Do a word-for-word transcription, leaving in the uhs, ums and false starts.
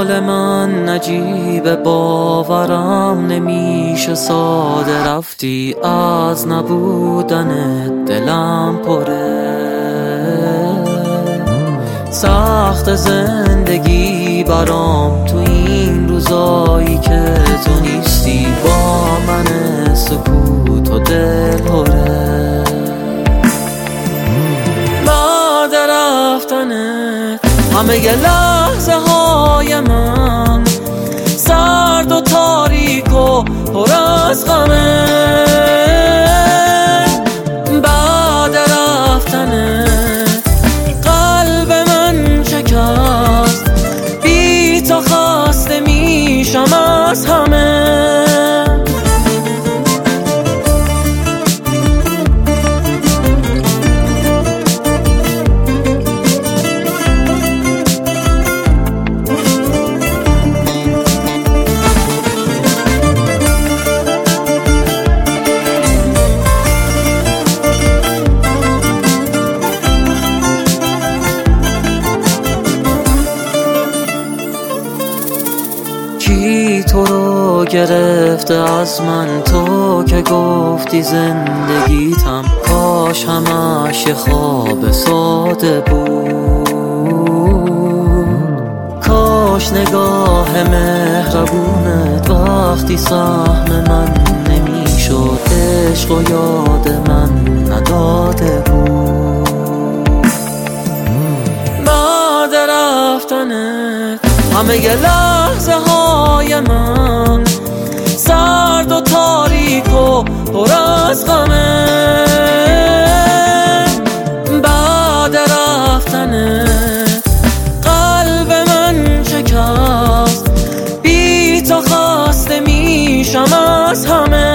حال من نجیب، باورم نمیشه ساده، رفتی از نبودنت دلم پره. سخت زندگی برام تو این روزایی که تو نیستی، با من سکوت و دل پره. بعد رفتنت همه ی لحظه های من سرد و تاریک و پر از غمه. بعد رفتنت قلب من شکست، بی تو خسته میشم از همه. کی تو رو گرفته از من، تو که گفتی زندگیتم، کاش همش یه خواب ساده بود. کاش نگاه مهربونت وقتی سهم من نمیشد، عشق و یاد من نداده بود. بعد رفتنت همه ی لحظه های من سرد و تاریک و پر از غمه. بعد رفتنت قلب من شکست، بی تو خسته میشم از همه.